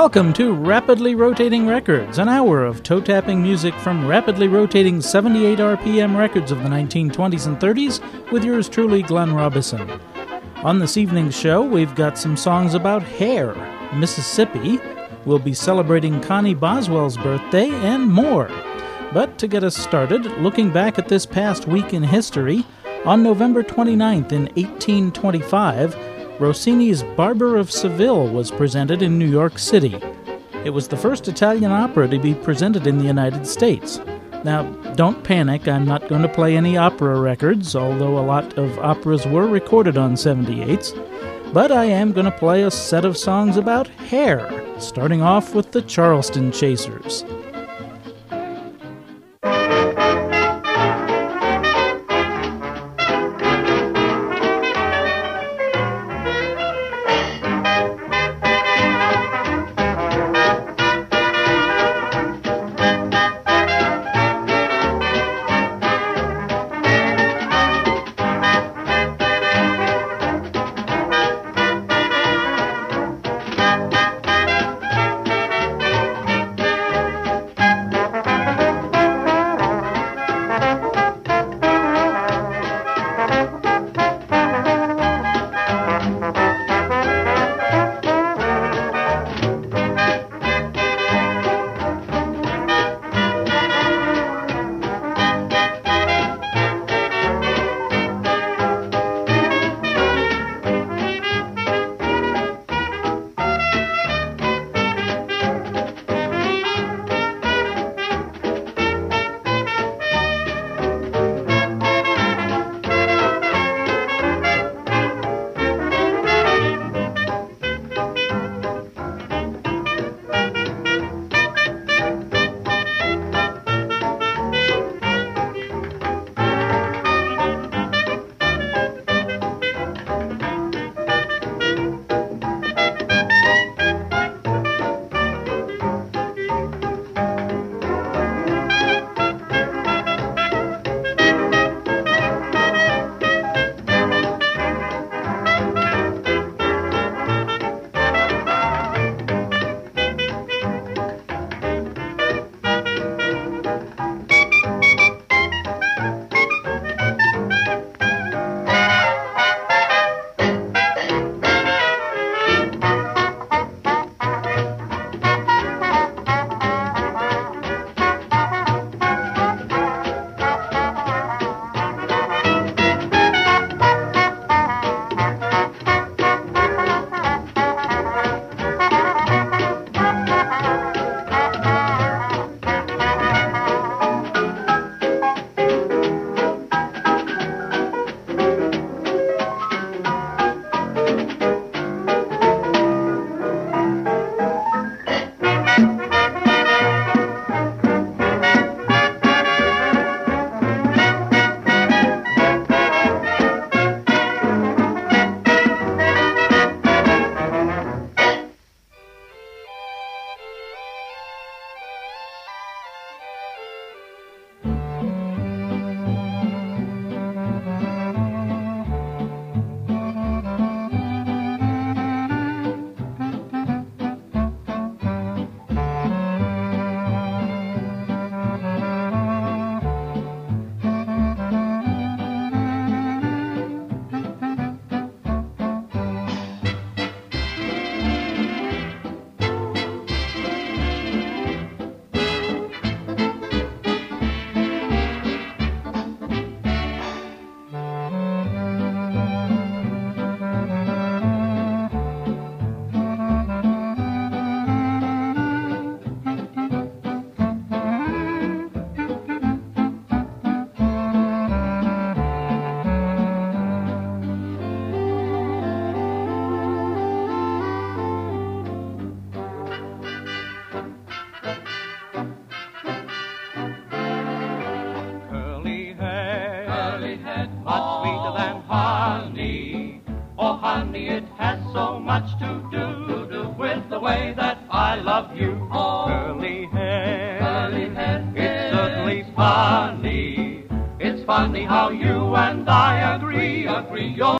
Welcome to Rapidly Rotating Records, an hour of toe-tapping music from rapidly rotating 78 RPM records of the 1920s and 30s with yours truly, Glenn Robison. On this evening's show, we've got some songs about hair, Mississippi, we'll be celebrating Connie Boswell's birthday, and more. But to get us started, looking back at this past week in history, on November 29th in 1825, Rossini's Barber of Seville was presented in New York City. It was the first Italian opera to be presented in the United States. Now, don't panic, I'm not going to play any opera records, although a lot of operas were recorded on 78s, but I am going to play a set of songs about hair, starting off with the Charleston Chasers. funny how you and I agree. You're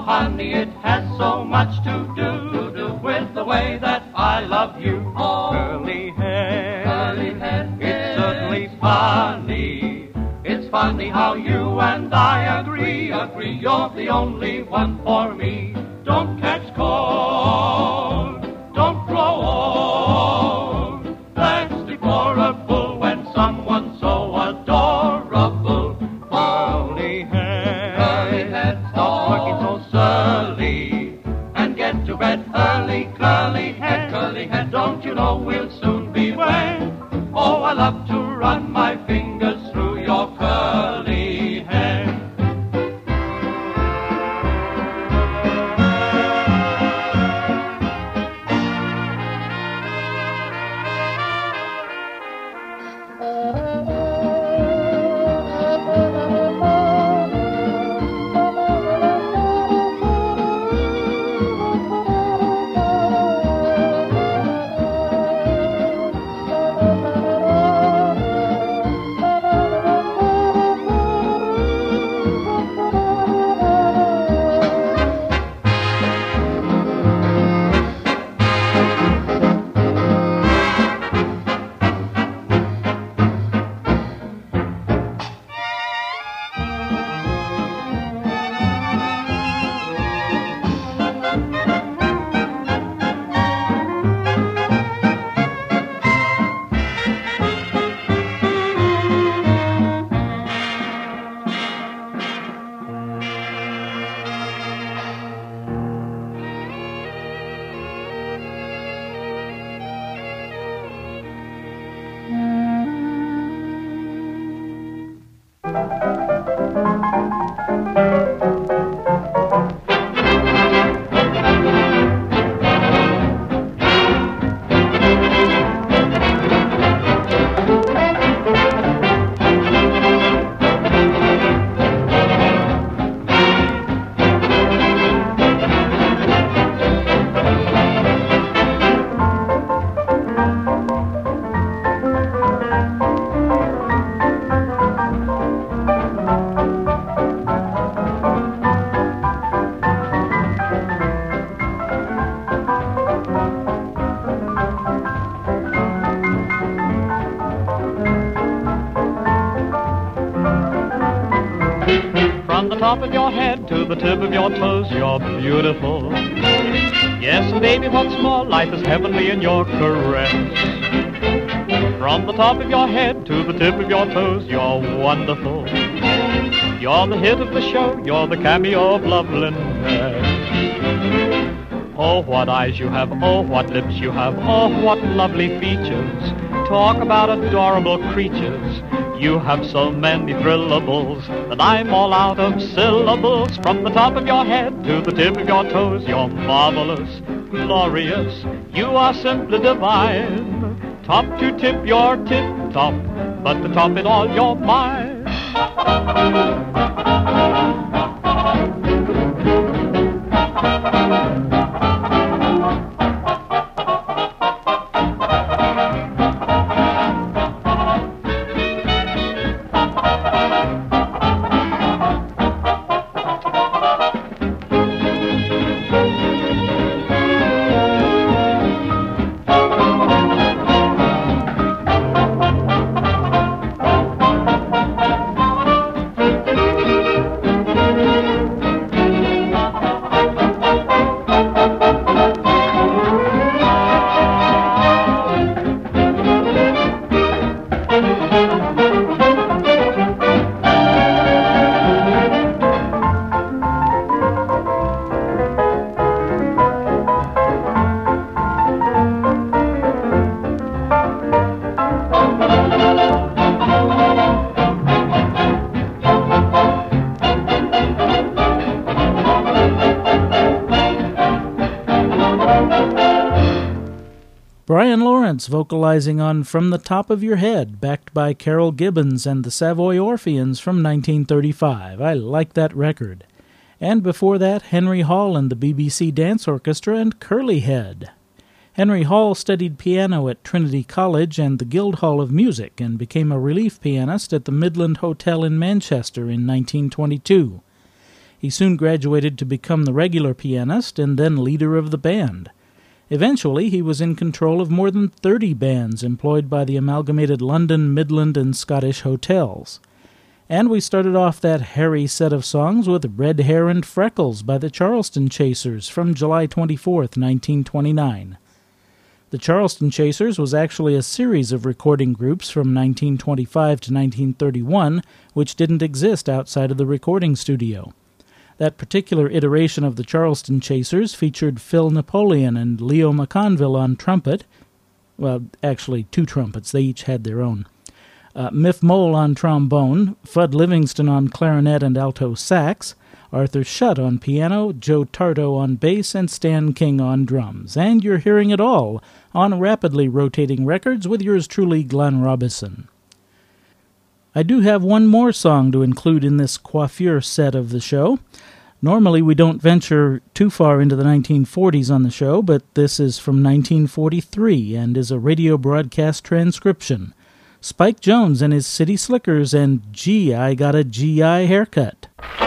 honey, it has so much to do with the way that I love you. Oh, curly head, it's certainly funny. It's funny how you and I agree. You're the only one for me. Don't catch cold, don't grow old. That's deplorable when someone's so adorable. Curly head, stop working so surly and get to bed early. Curly head, don't you know we'll soon be wed? Oh, I love to run my fingers through your curly hair. Top of your head to the tip of your toes, you're beautiful. Yes, and baby, what's more, life is heavenly in your caress. From the top of your head to the tip of your toes, you're wonderful. You're the hit of the show, you're the cameo of loveliness. Oh, what eyes you have, oh, what lips you have, oh, what lovely features. Talk about adorable creatures. You have so many thrillables that I'm all out of syllables. From the top of your head to the tip of your toes, you're marvelous, glorious. You are simply divine. Top to tip, you're tip-top, but to top it all, you're mine. Brian Lawrence vocalizing on From the Top of Your Head, backed by Carol Gibbons and the Savoy Orpheans from 1935. I like that record. And before that, Henry Hall and the BBC Dance Orchestra and Curly Head. Henry Hall studied piano at Trinity College and the Guildhall of Music and became a relief pianist at the Midland Hotel in Manchester in 1922. He soon graduated to become the regular pianist and then leader of the band. Eventually, he was in control of more than 30 bands employed by the amalgamated London, Midland, and Scottish hotels. And we started off that hairy set of songs with Red Hair and Freckles by the Charleston Chasers from July 24th, 1929. The Charleston Chasers was actually a series of recording groups from 1925 to 1931, which didn't exist outside of the recording studio. That particular iteration of the Charleston Chasers featured Phil Napoleon and Leo McConville on trumpet. Well, actually, 2 trumpets. They each had their own. Miff Mole on trombone, Fudd Livingston on clarinet and alto sax, Arthur Shutt on piano, Joe Tarto on bass, and Stan King on drums. And you're hearing it all on Rapidly Rotating Records with yours truly, Glenn Robison. I do have one more song to include in this coiffure set of the show. Normally we don't venture too far into the 1940s on the show, but this is from 1943 and is a radio broadcast transcription. Spike Jones and his City Slickers and Gee, I Got a G.I. Haircut.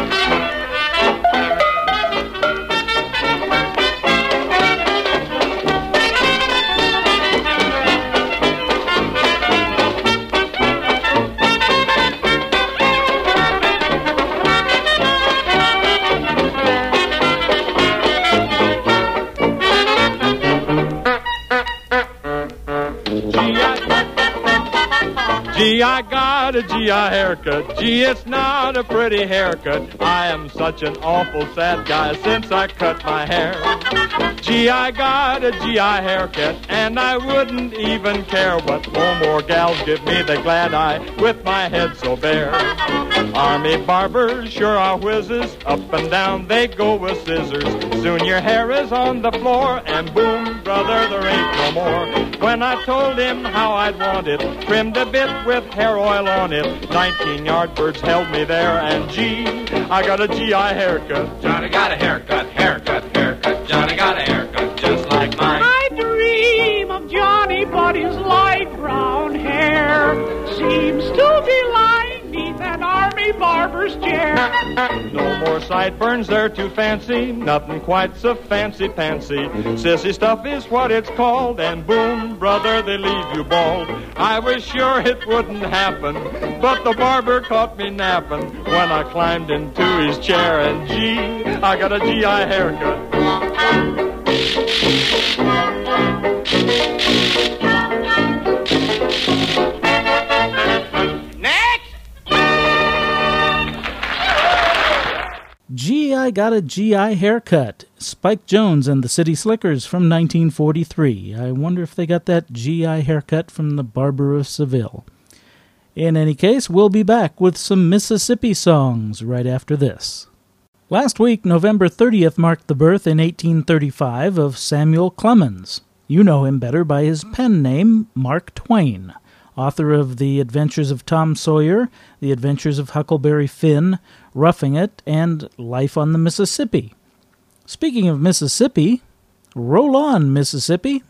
Gee, I got a G.I. haircut. Gee, it's not a pretty haircut. I am such an awful sad guy since I cut my hair. Gee, I got a G.I. haircut, and I wouldn't even care what more gals give me the glad eye with my head so bare. Army barbers sure are whizzes. Up and down they go with scissors. Soon your hair is on the floor, and boom, brother, there ain't no more. When I told him how I'd want it, trimmed a bit with hair oil on it, 19 Yardbirds held me there, and gee, I got a G.I. haircut. Johnny got a haircut, haircut, haircut. Johnny got a haircut just like mine. I dream of Johnny, but his light brown hair seems to be lying neath an army barber's chair. No more sideburns, they're too fancy. Nothing quite so fancy-pancy. Sissy stuff is what it's called, and boom, brother, they leave you bald. I was sure it wouldn't happen, but the barber caught me napping when I climbed into his chair, and gee, I got a G.I. haircut. Gee, I Got a G.I. Haircut. Spike Jones and the City Slickers from 1943. I wonder if they got that G.I. haircut from the Barber of Seville. In any case, we'll be back with some Mississippi songs right after this. Last week, November 30th marked the birth in 1835 of Samuel Clemens. You know him better by his pen name, Mark Twain, author of The Adventures of Tom Sawyer, The Adventures of Huckleberry Finn, Roughing It, and Life on the Mississippi. Speaking of Mississippi, roll on, Mississippi.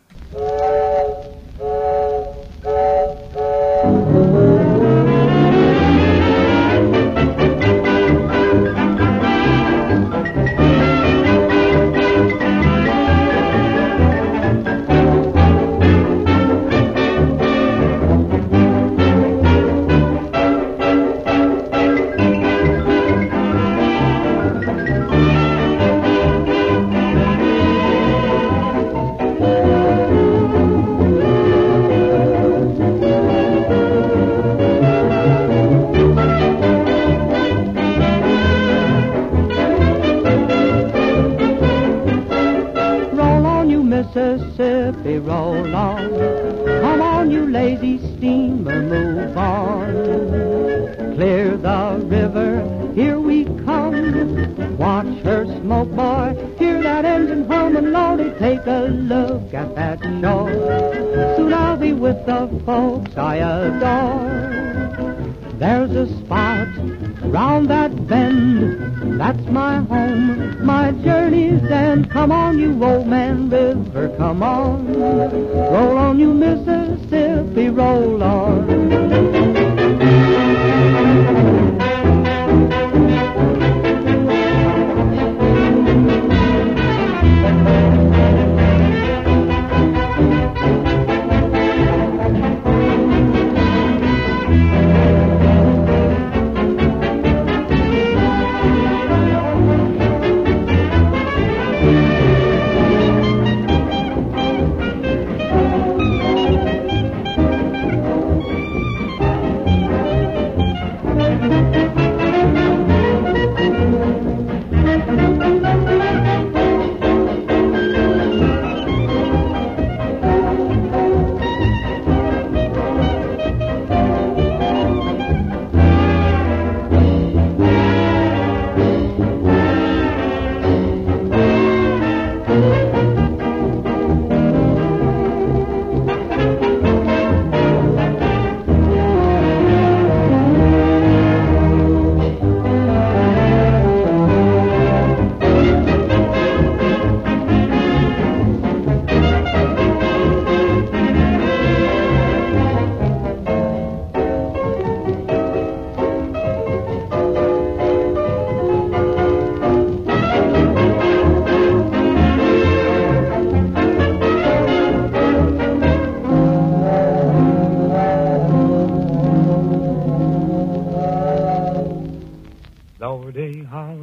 Mississippi, roll on. Come on, you lazy steamer, move on. Clear the river, here we come. Watch her smoke, boy. Hear that engine humming, Lordy. Take a look at that shore. Soon I'll be with the folks I adore. There's a spot round that bend, that's my home, my journey's end. Come on, you old man river, come on. Roll on, you Mississippi, roll on.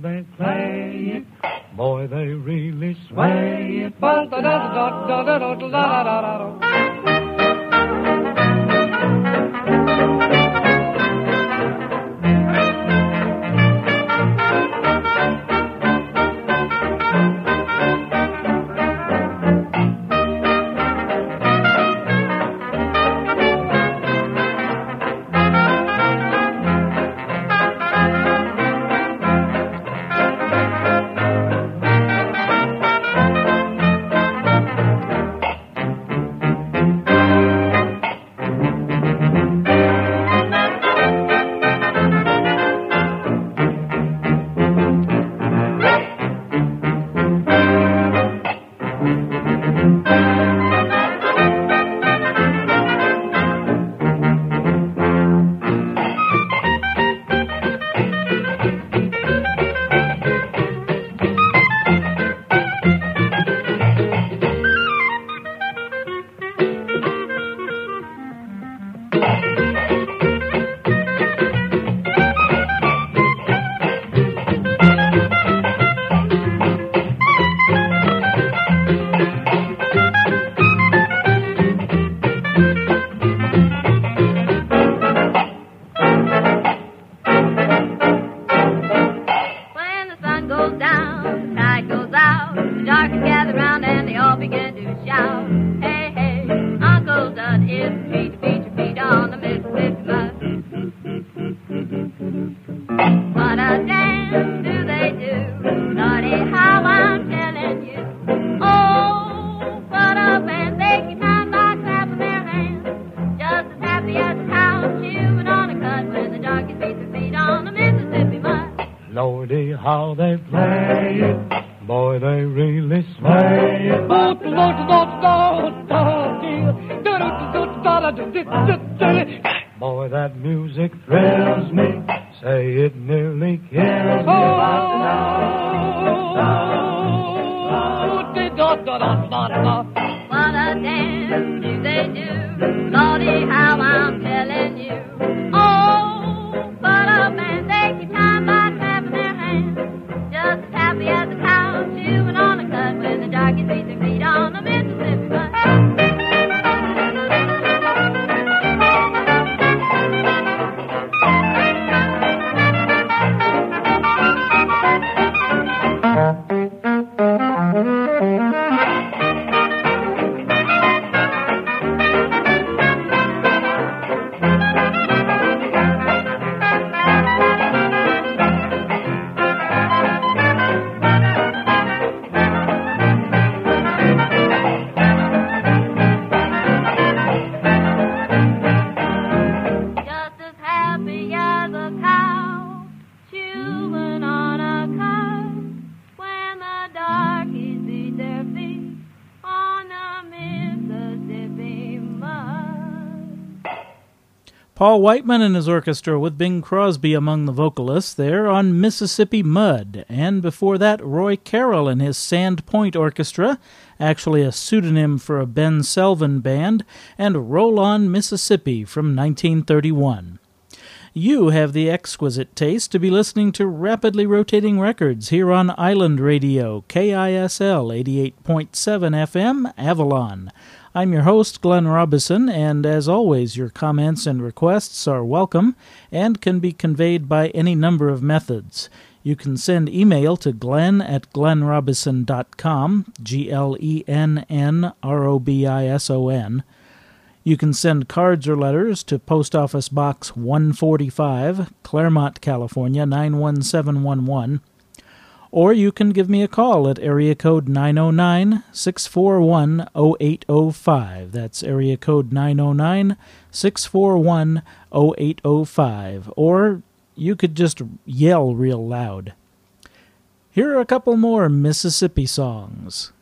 they play it. Boy, they really sway it. Lordy, how they play it. Boy, they really sway it. Boy, that music thrills me. Say it nearly kills me. What a dance do they do? Lordy, how I'm telling you. Oh, but a man take your time by clapping their hands. Just as happy as a cow chewing on a cud when the darkies beat their feet on the Mississippi mud. Paul Whiteman and his orchestra with Bing Crosby among the vocalists there on Mississippi Mud. And before that, Roy Carroll and his Sandpoint Orchestra, actually a pseudonym for a Ben Selvin band, and Roll On Mississippi from 1931. You have the exquisite taste to be listening to Rapidly Rotating Records here on Island Radio, KISL 88.7 FM, Avalon. I'm your host, Glenn Robison, and as always, your comments and requests are welcome and can be conveyed by any number of methods. You can send email to glenn@glennrobison.com, GLENNROBISON. You can send cards or letters to Post Office Box 145, Claremont, California, 91711. Or you can give me a call at area code 909-641-0805. That's area code 909-641-0805. Or you could just yell real loud. Here are a couple more Mississippi songs.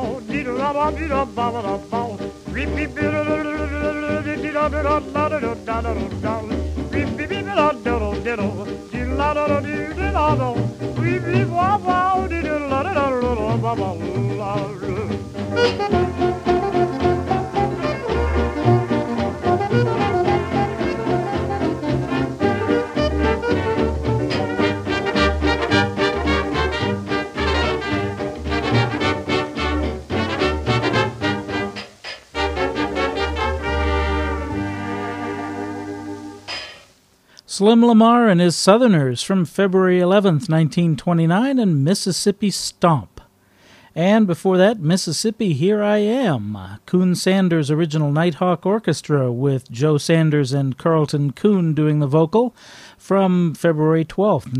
Slim Lamar and his Southerners from February 11th, 1929, and Mississippi Stomp. And before that, Mississippi, Here I Am, Coon Sanders' original Nighthawk Orchestra with Joe Sanders and Carlton Coon doing the vocal from February 12th,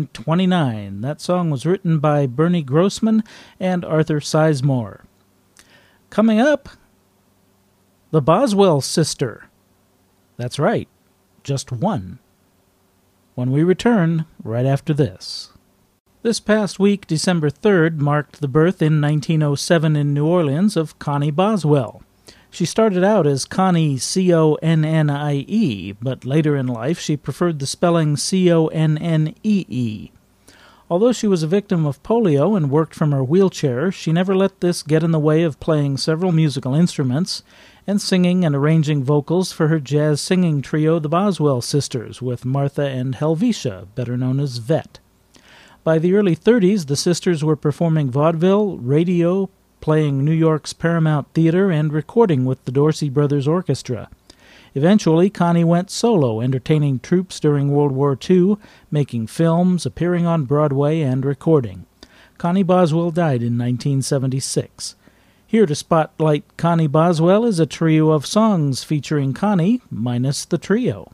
1929. That song was written by Bernie Grossman and Arthur Sizemore. Coming up, the Boswell Sister. That's right, just one. When we return, right after this. This past week, December 3rd, marked the birth in 1907 in New Orleans of Connie Boswell. She started out as Connie C-O-N-N-I-E, but later in life she preferred the spelling C-O-N-N-E-E. Although she was a victim of polio and worked from her wheelchair, she never let this get in the way of playing several musical instruments and singing and arranging vocals for her jazz singing trio, the Boswell Sisters, with Martha and Helvetia, better known as Vet. By the early 30s, the sisters were performing vaudeville, radio, playing New York's Paramount Theater, and recording with the Dorsey Brothers Orchestra. Eventually, Connie went solo, entertaining troops during World War II, making films, appearing on Broadway, and recording. Connie Boswell died in 1976. Here to spotlight Connie Boswell is a trio of songs featuring Connie, minus the trio.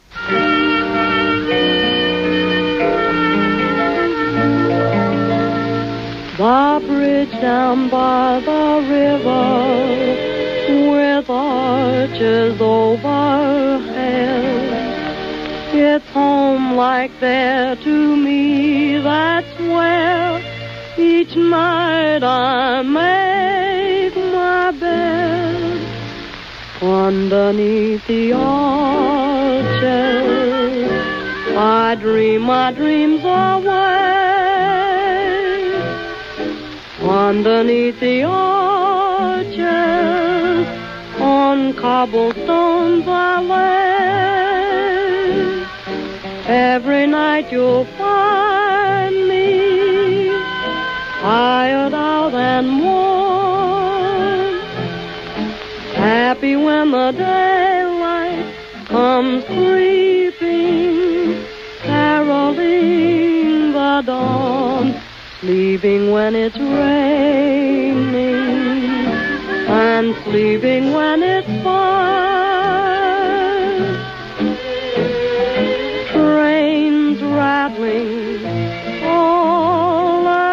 The bridge down by the river with arches overhead, it's home like there to me, that's where each night I make my bed. Underneath the arches I dream my dreams away. Underneath the arches on cobblestones I lay. Every night you'll find me tired out and worn, happy when the daylight comes creeping, caroling the dawn, sleeping when it's raining, and sleeping when it's fine. Trains rattling all the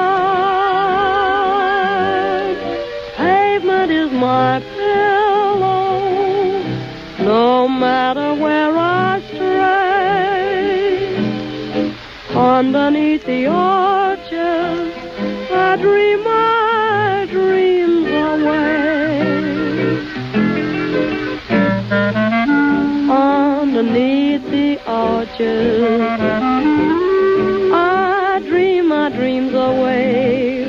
time. Pavement is my pillow, no matter where I stray. Underneath the arches I dream my dreams away. Underneath the arches I dream my dreams away.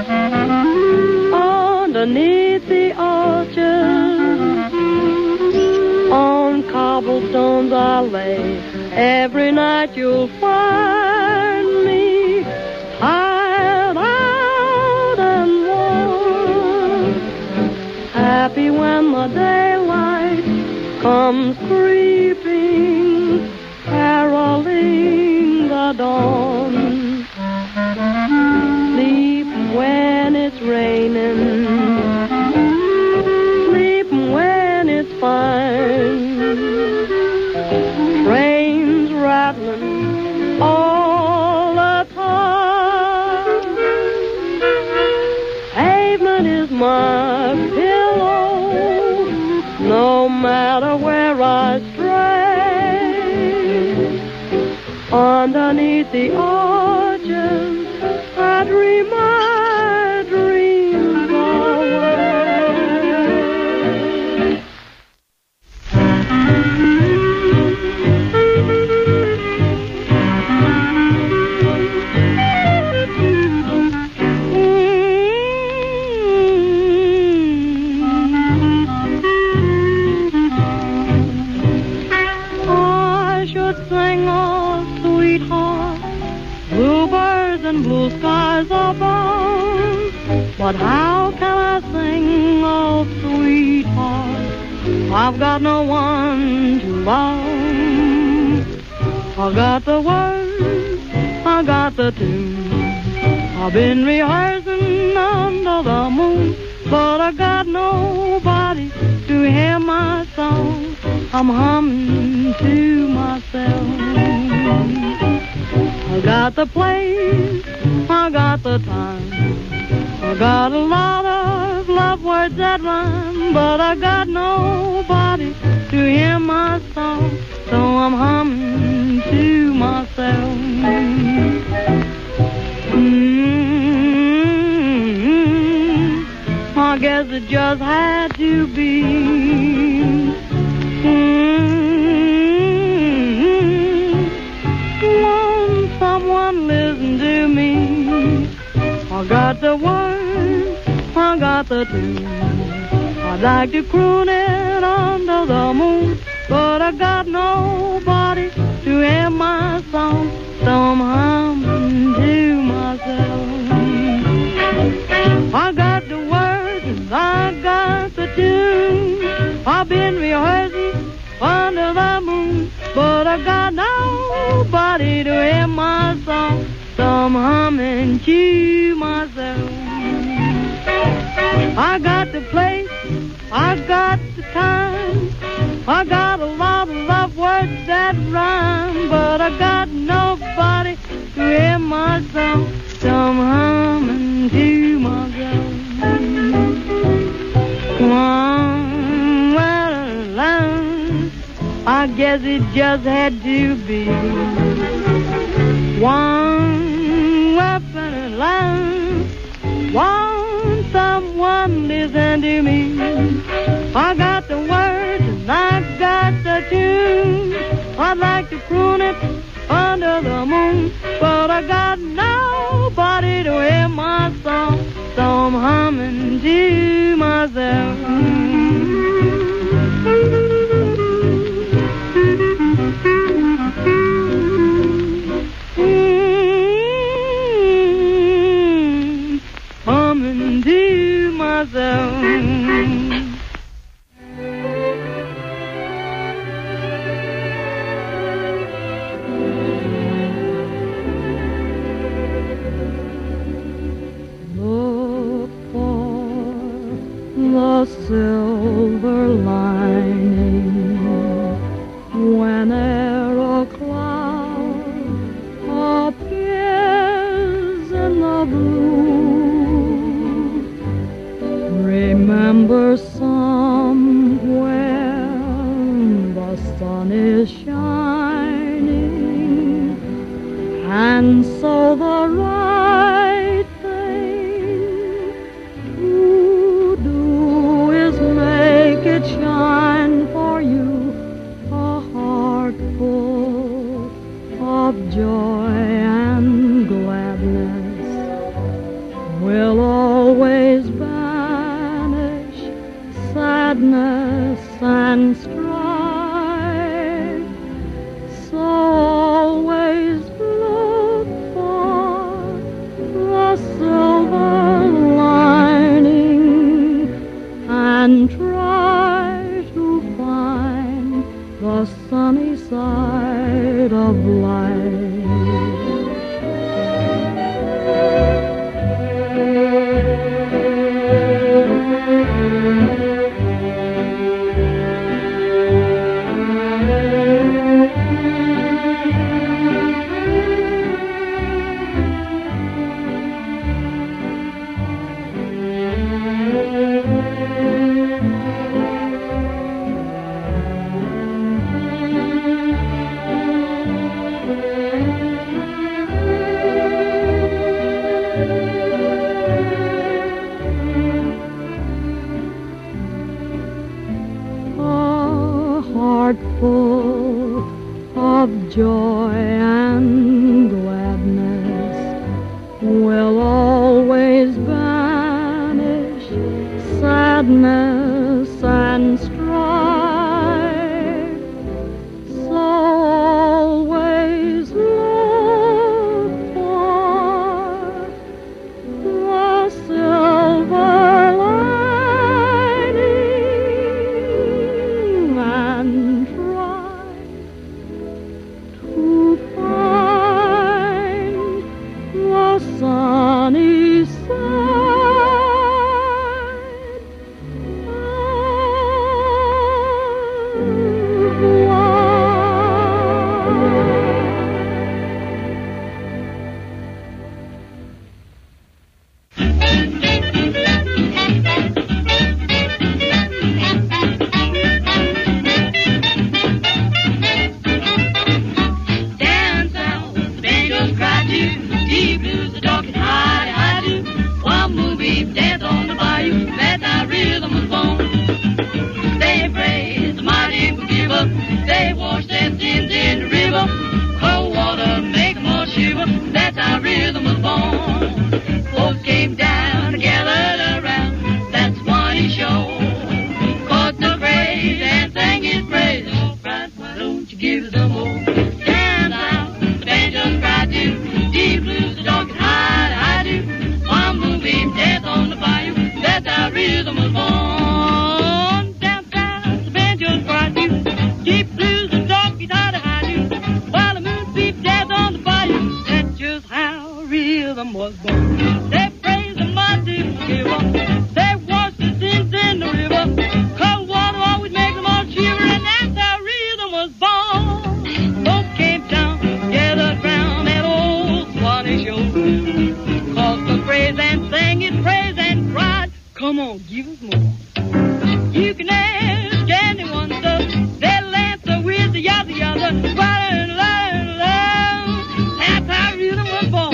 Underneath the arches on cobblestones I lay. Every night you'll find me tired out and worn, happy when the daylight comes creeping, caroling the dawn. Sleep when it's raining, sleep when it's fine. Trains rattling all the time. Pavement is my pillow, no matter where I stray. Underneath the arches I dream my dreams But how can I sing, oh sweetheart? I've got no one to love. I got the words, I got the tune. I've been rehearsing under the moon, but I got nobody to hear my song. I'm humming to myself. I got the place, I got the time. I got a lot of love words that rhyme, but I got nobody to hear my song, so I'm humming to myself. I guess it just had to be. Won't someone listen to me? I got the words, I got the tune. I'd like to croon it under the moon, but I got nobody to hear my song, so I'm humming to myself. I got the words and I got the tune. I've been rehearsing under the moon, but I got nobody to hear my song, so I'm humming to myself. I got the place, I got the time. I got a lot of love words that rhyme, but I got nobody to hear my song, so I'm humming to myself. I guess it just had to be. One weapon and line. Won't someone listen to me? I got the words and I got the tune. I'd like to croon it under the moon, but I got nobody to hear my song, so I'm humming to myself. Humming to myself. Look for the silver lining whenever a cloud appears in the blue. Remember somewhere the sun is shining, and so the right thing to do is make it shine for you. A heart full of joy and gladness will always banish sadness and strife. So always look for the silver lining and try to find the sunny side of life. Full of joy and gladness will always banish sadness and strife. So always look for the silver rhythm was born. Downtown, the banjo's bright new. Deep blues and dark guitar to high noon. While the moon beat jazz on the bayou. That's just how rhythm was born. They praise the mighty forgiver. They wash the sins in the river. Cold water always makes them all shiver. And that's how rhythm was born. Folks came down, gathered round that old Swanee show. Cause the praise and sang his praise and cried, come on, give us more. You can ask anyone, so they'll answer with the yada yada. That's how rhythm was born.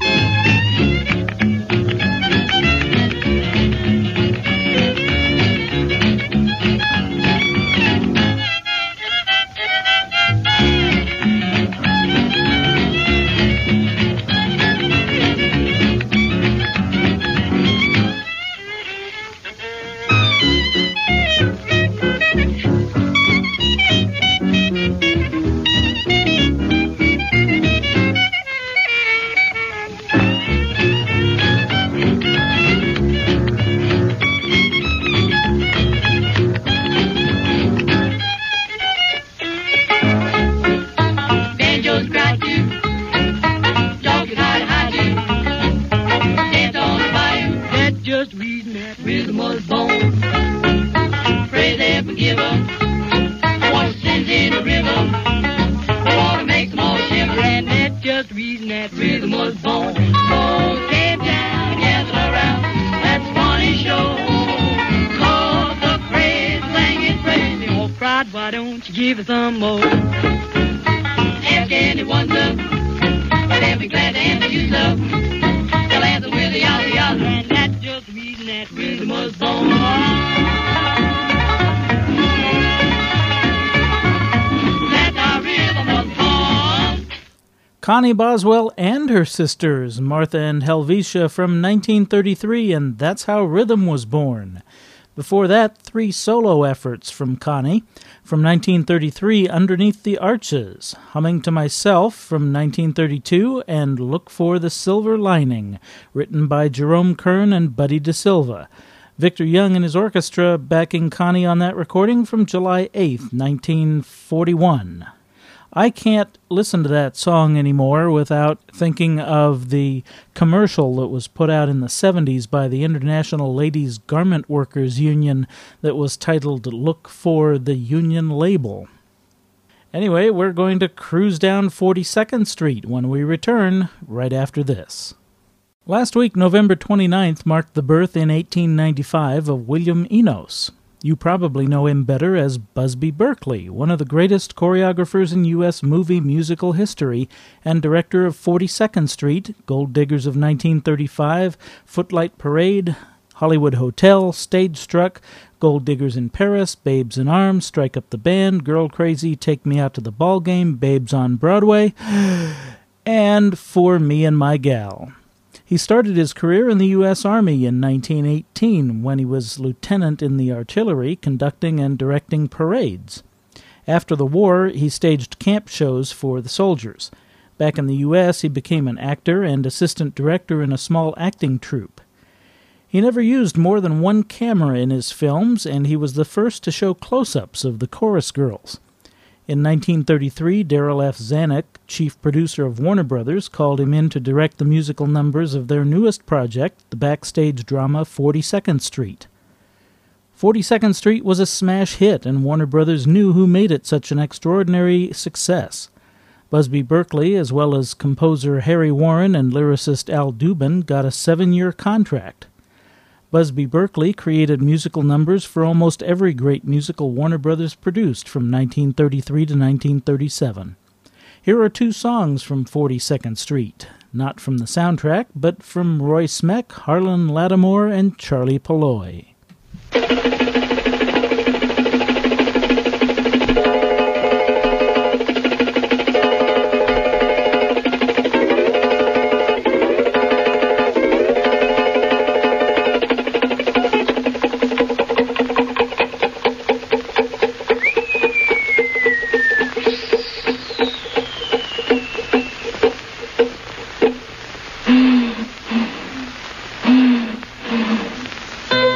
Why don't you give us some more? Ask anyone, sir. They'll be glad to answer you, sir. They'll answer with a yada yada. And that's just the reason that rhythm was born. That's how rhythm was born. Connie Boswell and her sisters, Martha and Helvetia, from 1933, and That's How Rhythm Was Born. Before that, 3 solo efforts from Connie. From 1933, Underneath the Arches, Humming to Myself from 1932, and Look for the Silver Lining, written by Jerome Kern and Buddy DeSilva. Victor Young and his orchestra backing Connie on that recording from July 8th, 1941. I can't listen to that song anymore without thinking of the commercial that was put out in the 70s by the International Ladies Garment Workers Union that was titled Look for the Union Label. Anyway, we're going to cruise down 42nd Street when we return right after this. Last week, November 29th, marked the birth in 1895 of William Enos. You probably know him better as Busby Berkeley, one of the greatest choreographers in U.S. movie musical history and director of 42nd Street, Gold Diggers of 1935, Footlight Parade, Hollywood Hotel, Stage Struck, Gold Diggers in Paris, Babes in Arms, Strike Up the Band, Girl Crazy, Take Me Out to the Ball Game, Babes on Broadway, and For Me and My Gal. He started his career in the U.S. Army in 1918 when he was lieutenant in the artillery, conducting and directing parades. After the war, he staged camp shows for the soldiers. Back in the U.S., he became an actor and assistant director in a small acting troupe. He never used more than one camera in his films, and he was the first to show close-ups of the chorus girls. In 1933, Darrell F. Zanuck, chief producer of Warner Brothers, called him in to direct the musical numbers of their newest project, the backstage drama 42nd Street. 42nd Street was a smash hit, and Warner Brothers knew who made it such an extraordinary success. Busby Berkeley, as well as composer Harry Warren and lyricist Al Dubin, got a 7-year contract. Busby Berkeley created musical numbers for almost every great musical Warner Brothers produced from 1933 to 1937. Here are 2 songs from 42nd Street, not from the soundtrack, but from Roy Smeck, Harlan Lattimore, and Charlie Polloy.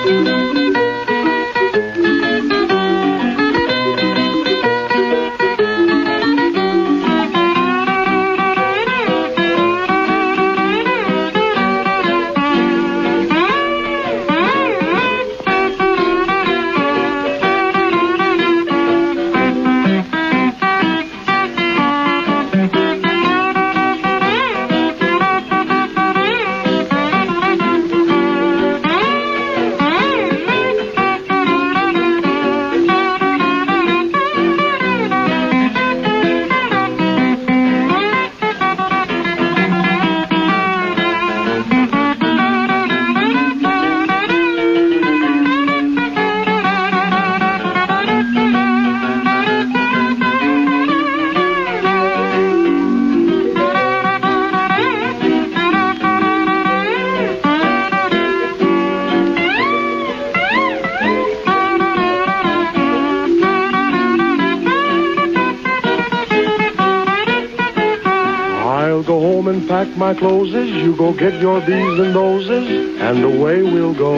Pack my clothes, you go get your B's and thoses, and away we'll go.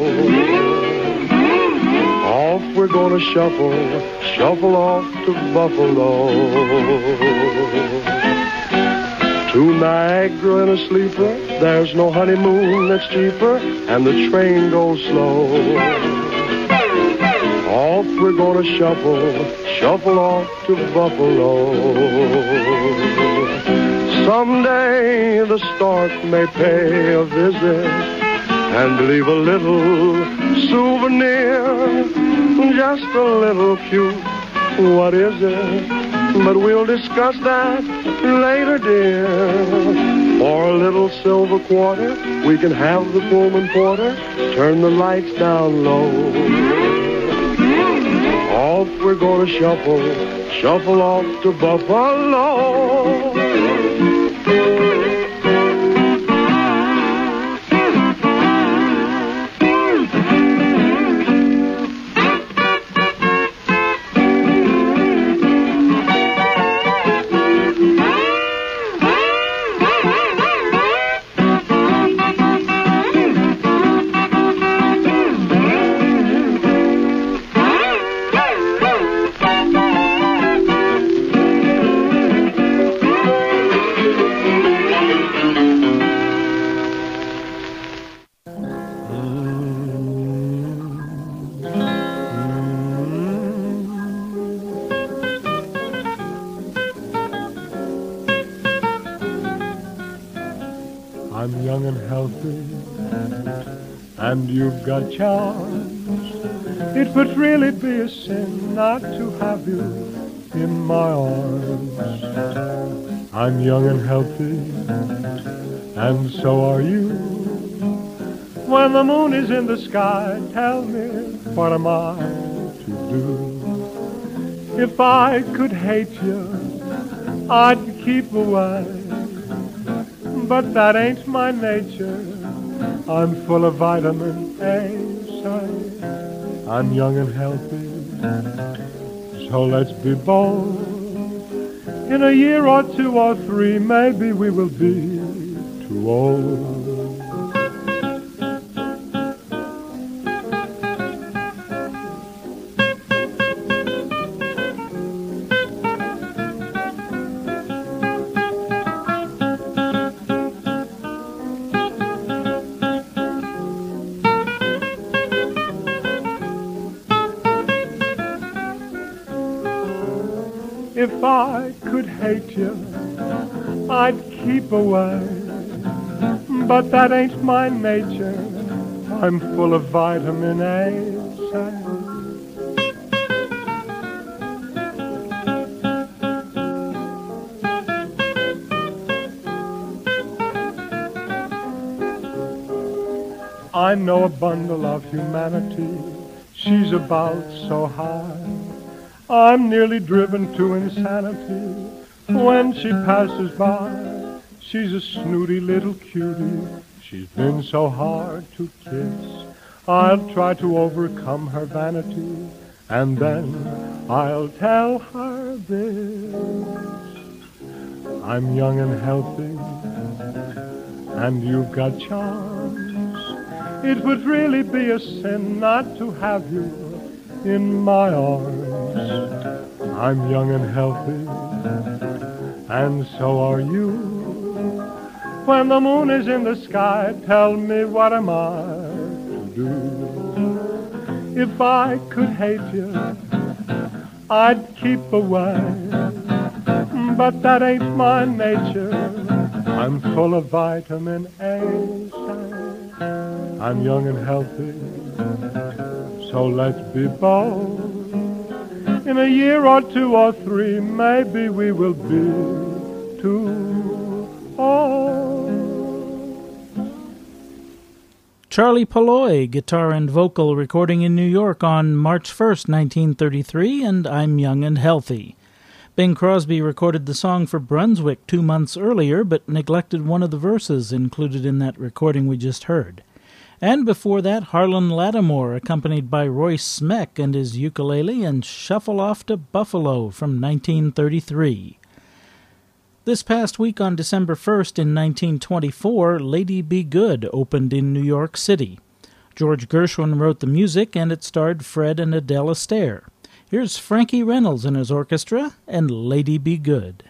Off we're gonna shuffle off to Buffalo. To Niagara in a sleeper, there's no honeymoon that's cheaper, and the train goes slow. Off we're gonna shuffle off to Buffalo. Someday the stork may pay a visit and leave a little souvenir, just a little cute. What is it? But we'll discuss that later, dear. For a little silver quarter, we can have the Pullman porter turn the lights down low. Off we're gonna shuffle off to Buffalo. I'm young and healthy, and you've got charms. It would really be a sin not to have you in my arms. I'm young and healthy, and so are you. When the moon is in the sky, tell me, what am I to do? If I could hate you, I'd keep away. But that ain't my nature. I'm full of vitamin A, say. I'm young and healthy, so let's be bold. In a year or two or three, maybe we will be too old. If I could hate you, I'd keep away. But that ain't my nature. I'm full of vitamin A, say. I know a bundle of humanity. She's about so high. I'm nearly driven to insanity when she passes by. She's a snooty little cutie. She's been so hard to kiss. I'll try to overcome her vanity, and then I'll tell her this. I'm young and healthy, and you've got charms. It would really be a sin not to have you in my arms. I'm young and healthy, and so are you. When the moon is in the sky, tell me, what am I to do? If I could hate you, I'd keep away, but that ain't my nature. I'm full of vitamin A. I'm young and healthy, so let's be bold. In a year or two or three, maybe we will be too old. Charlie Polloy, guitar and vocal, recording in New York on March 1st, 1933, and I'm Young and Healthy. Bing Crosby recorded the song for Brunswick 2 months earlier, but neglected one of the verses included in that recording we just heard. And before that, Harlan Lattimore, accompanied by Royce Smeck and his ukulele, and Shuffle Off to Buffalo from 1933. This past week on December 1st in 1924, Lady Be Good opened in New York City. George Gershwin wrote the music, and it starred Fred and Adele Astaire. Here's Frankie Reynolds and his orchestra, and Lady Be Good.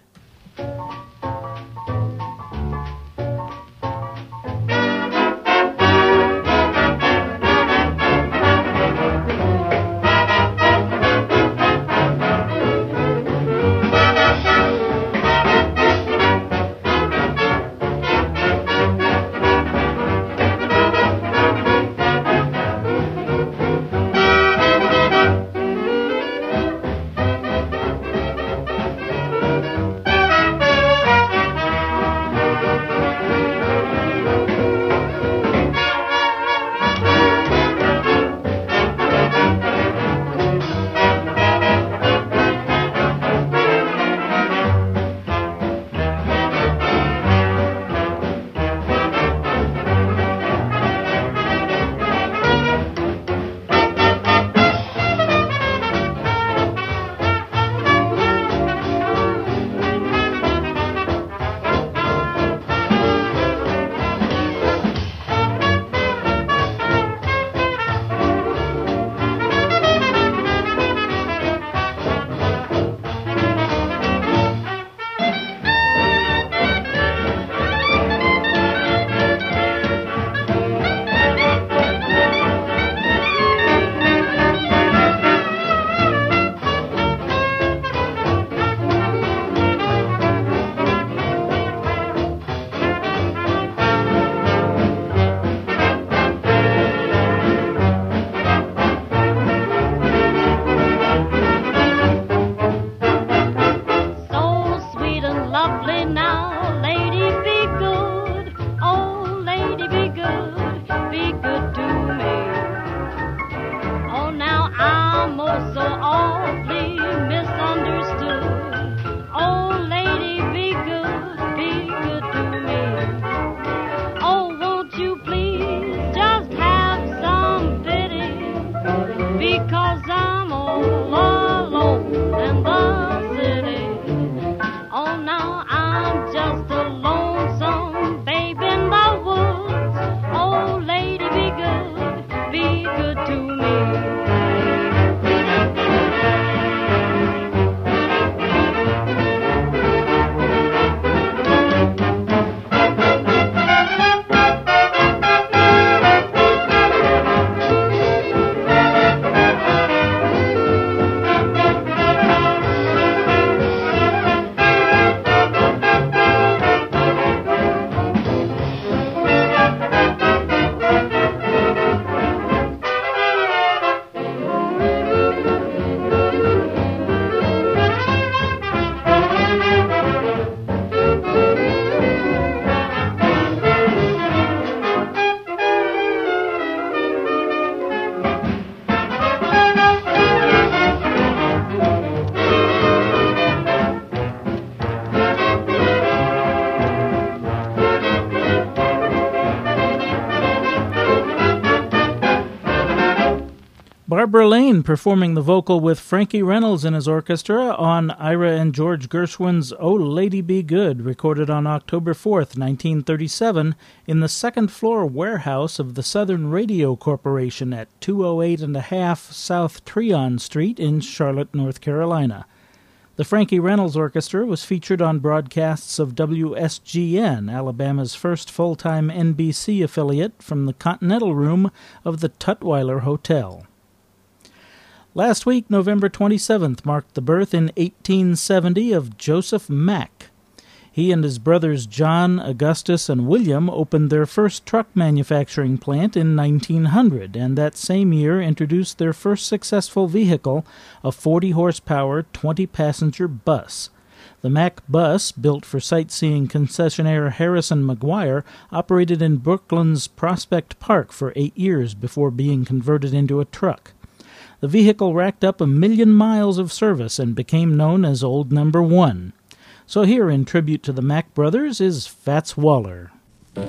Barbara Lane performing the vocal with Frankie Reynolds and his orchestra on Ira and George Gershwin's Oh Lady Be Good, recorded on October 4th, 1937, in the second-floor warehouse of the Southern Radio Corporation at 208.5 South Tryon Street in Charlotte, North Carolina. The Frankie Reynolds Orchestra was featured on broadcasts of WSGN, Alabama's first full-time NBC affiliate, from the Continental Room of the Tutwiler Hotel. Last week, November 27th, marked the birth in 1870 of Joseph Mack. He and his brothers John, Augustus, and William opened their first truck manufacturing plant in 1900, and that same year introduced their first successful vehicle, a 40-horsepower, 20-passenger bus. The Mack bus, built for sightseeing concessionaire Harrison Maguire, operated in Brooklyn's Prospect Park for 8 years before being converted into a truck. The vehicle racked up 1 million miles of service and became known as Old Number 1. So here, in tribute to the Mack brothers, is Fats Waller. Us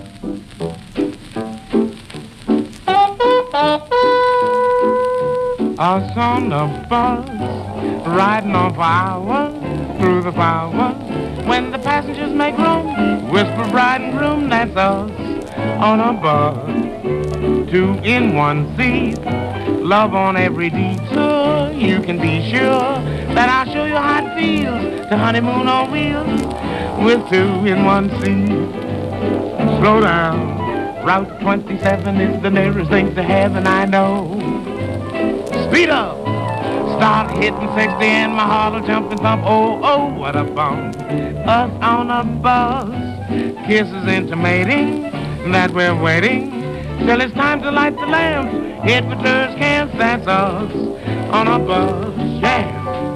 on the bus, riding on for hours through the power. When the passengers make room, whisper bride and groom, that's us on a bus. 2 in 1 seat, love on every detour. You can be sure that I'll show you how it feels to honeymoon on wheels with 2 in 1 seat. Slow down, Route 27 is the nearest thing to heaven I know. Speed up, start hitting 60 and my heart will jump and thump. Oh, oh, what a bump. Us on a bus, kisses intimating that we're waiting till it's time to light the lamps. Hit for tourist camps, that's us on a bus, yeah.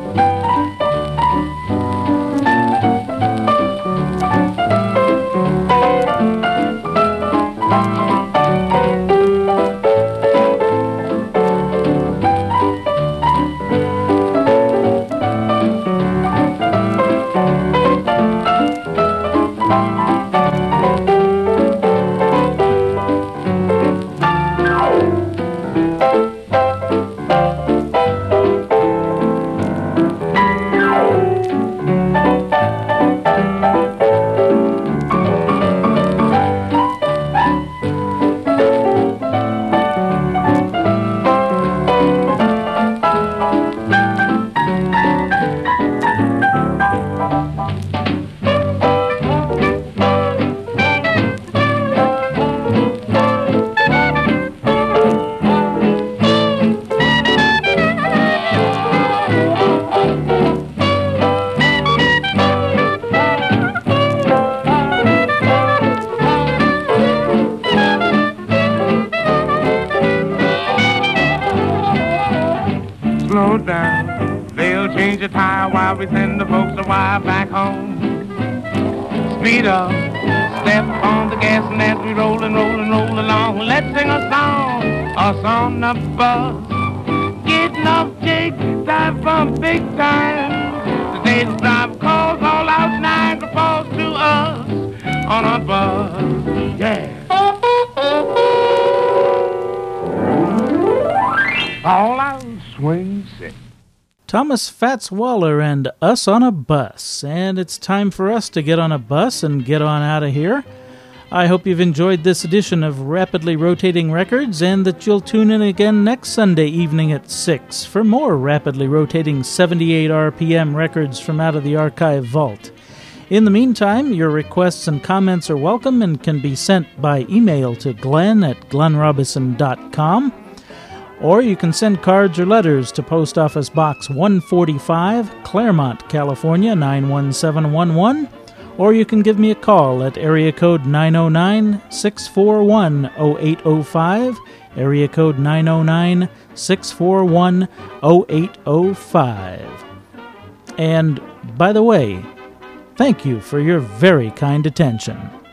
Slow down, they'll change a tire while we send the folks a wire back home. Speed up, step on the gas, and as we roll and roll and roll along, let's sing a song, us on the bus. Getting off Jake, dive from big time. Today's driver calls all out Niagara Falls to us on a bus, yeah. All out swing set. Thomas Fats Waller and Us on a Bus. And it's time for us to get on a bus and get on out of here. I hope you've enjoyed this edition of Rapidly Rotating Records and that you'll tune in again next Sunday evening at 6 for more rapidly rotating 78 RPM records from out of the archive vault. In the meantime, your requests and comments are welcome and can be sent by email to glenn@glennrobison.com. Or you can send cards or letters to Post Office Box 145, Claremont, California, 91711. Or you can give me a call at area code 909-641-0805, area code 909-641-0805. And, by the way, thank you for your very kind attention.